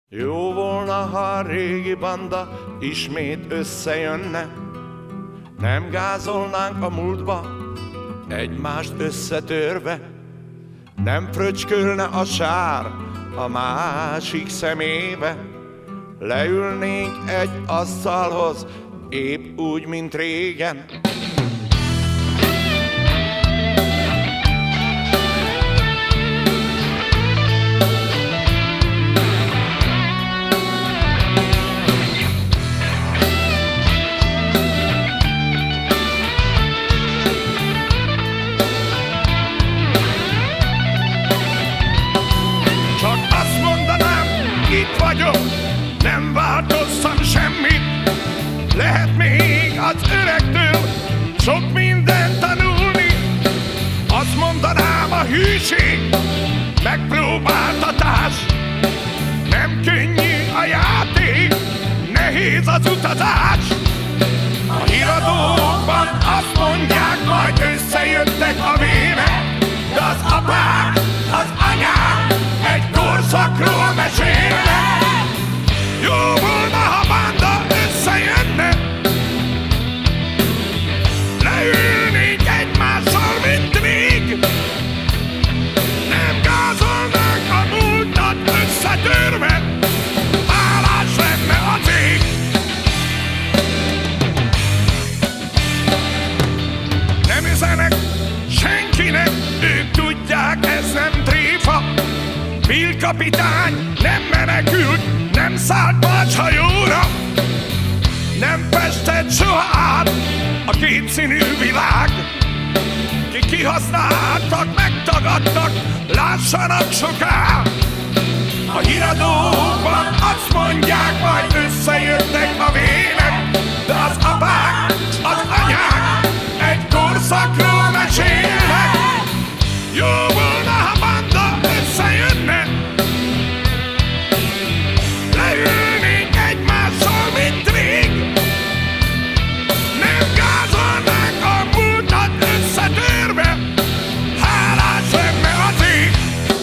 Jó volna, ha a régi banda ismét összejönne, nem gázolnánk a múltba, egymást összetörve, nem fröcskölne a sár a másik szemébe, leülnénk egy asztalhoz, épp úgy, mint régen. Itt vagyok, nem változtam semmit. Lehet még az öregtől sok mindent tanulni. Azt mondanám, a hűség, megpróbáltatás. Nem könnyű a játék, nehéz az utazás. A híradókban azt mondják, majd összejöttek a vének, de az apák, az anyák egy korszakról mesélnek. Jó volna, ha banda összejönne, leülnénk egymással, mint rég. Nem gázolnánk a múltat összetörve, hálás lenne a cég. Nem üzenek senkinek, ők tudják, ez nem tréfa. Bill kapitány nem menekült, nem szállt bácshajóra, nem festett soha át a kétszínű világ. Ki kihasználtak, megtagadtak, lássanak soká. A híradókban azt mondják, majd összejöttek a vének, de az apák, az anyák egy korszakról mesélnek. Jó volna, ha banda összejönne, leülnénk egymással, mint rég. Nem gázolnánk a múltat összetörve, hálás lenne a cég.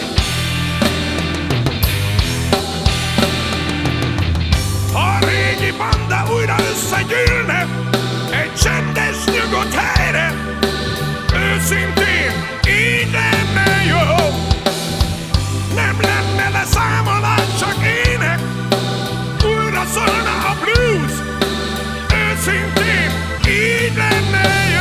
Ha a régi banda újra összegyűlne egy csendes, nyugodt helyre, őszintén így lenne jó. Nem lenne leszámolás, csak ének, újra szólna a blues. Őszintén így lenne jó.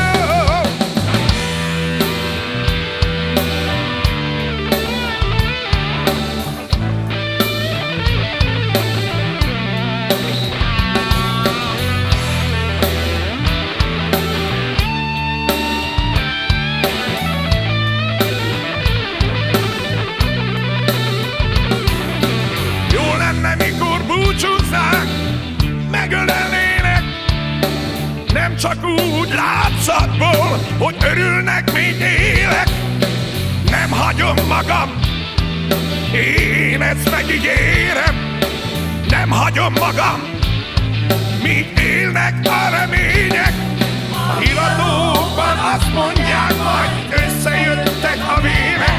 Mikor búcsúzzák, megölelnének, nem csak úgy látszatból, hogy örülnek, még élek. Nem hagyom magam, én ezt megígérem. Nem hagyom magam, míg élnek a remények. A híradókban azt mondják, majd összejöttek a vének,